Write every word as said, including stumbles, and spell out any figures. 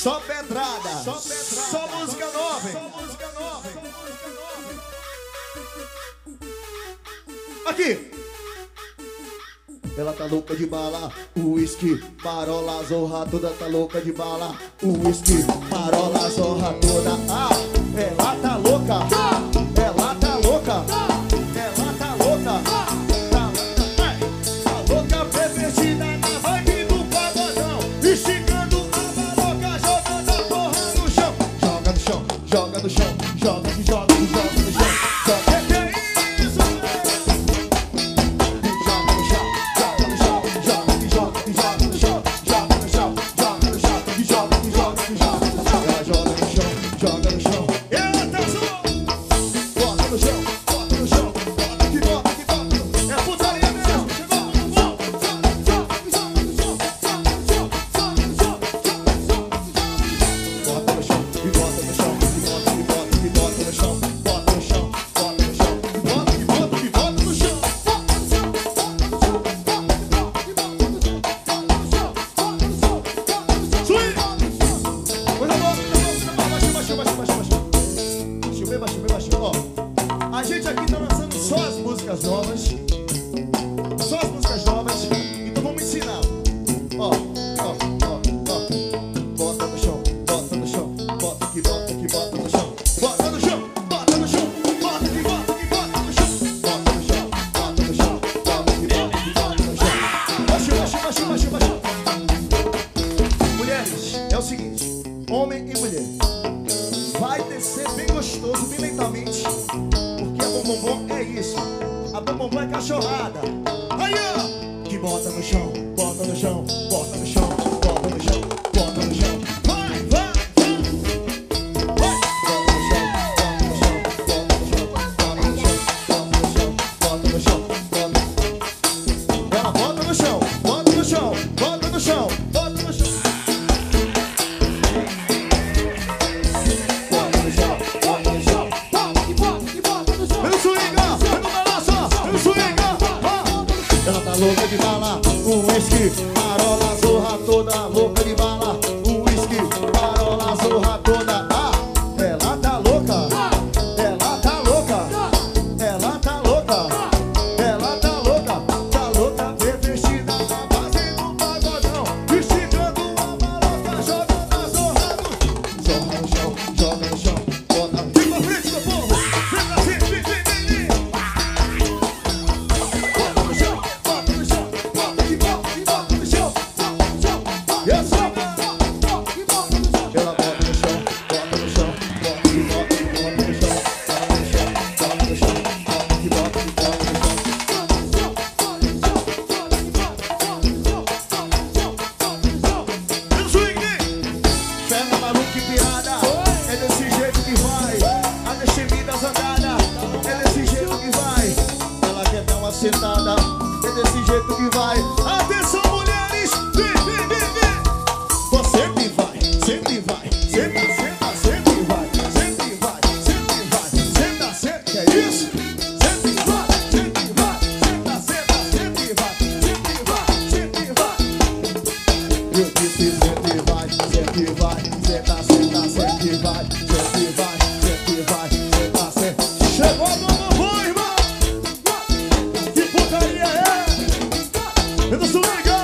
Só pedrada, só, pedrada. Só música nova, só música nova. Aqui. Ela tá louca de bala, uísque, marola, zorra toda tá louca de bala, uísque, marola, zorra toda. Ah, ela tá louca, ela tá louca, ela tá louca, tá, tá louca, pervertida na vibe do pagodão, esticando a maloca, jogando a porra no chão, joga no chão, joga no chão, joga, joga, joga no chão, joga. A gente aqui tá lançando só as músicas novas, só as músicas novas, então vamos ensinar. Ó, ó, ó, ó, bota no chão, bota no chão, bota que bota que bota no chão, bota no chão, bota no chão, bota que bota que bota no chão, bota no chão, bota no chão, bota que bota que bota no chão. Baixo, baixo, baixo, baixo, baixo. Mulheres, é o seguinte, homem e mulher, vai descer bem gostoso, bem lentamente. Bombom é isso, a bombom é cachorrada. Aí ó, que bota no chão, bota no chão, bota no chão, bota no chão, bota no chão. Vai, vai, vai, vai. Bota no chão, bota no chão, bota no chão, bota no chão, bota no chão, bota. Ela bota no chão, bota no chão, bota no chão, bota no chão. Ela tá louca de bala, um uísque, marola, zorra toda, louca de bala, um uísque, marola, zorra toda. Ah, ela tá louca, ela tá louca, ela tá louca, ela tá louca, tá louca, revestida na base do pagodão, esticando a maloca, joga na zorra no zorra no chão, joga no chão, bota aqui pra frente do povo, vem pra cima, vem, vem, vem, vem. Sentada, é desse jeito que vai. Atenção, mulheres, vem, vem, vem, vem. Você sempre vai, sempre vai, senta, senta, sempre vai, sempre vai, sempre vai, senta, senta, que é isso? Sempre vai, sempre vai, senta, senta, sempre vai, sempre vai, sempre vai. Eu disse sempre vai, sempre vai, senta, senta, sempre vai, sempre vai, sempre vai, senta, senta. Chegou a mamãe, irmão. Eu não sou legal.